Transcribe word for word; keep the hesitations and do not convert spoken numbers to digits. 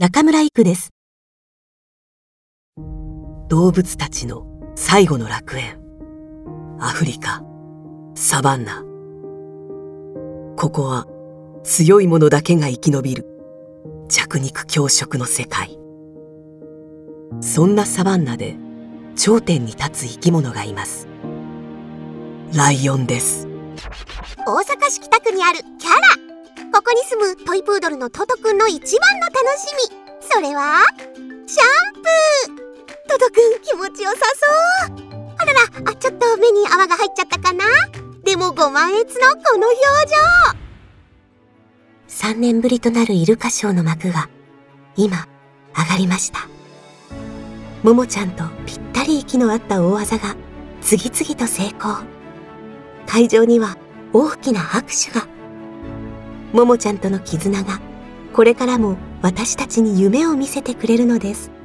中村育です。動物たちの最後の楽園、アフリカ、サバンナ。ここは強い者だけが生き延びる弱肉強食の世界。そんなサバンナで頂点に立つ生き物がいます。ライオンです。 大阪市北区にあるキャラ。ここに住むトイプードルのトトくんの一番の楽しみ、それはシャンプー。トトくん気持ちよさそう。あらら、あ、ちょっと目に泡が入っちゃったかな。でもご満悦のこの表情。 さんねんぶりとなるイルカショーの幕が今上がりました。ももちゃんとぴったり息の合った大技が次々と成功。会場には大きな拍手が。ももちゃんとの絆がこれからも私たちに夢を見せてくれるのです。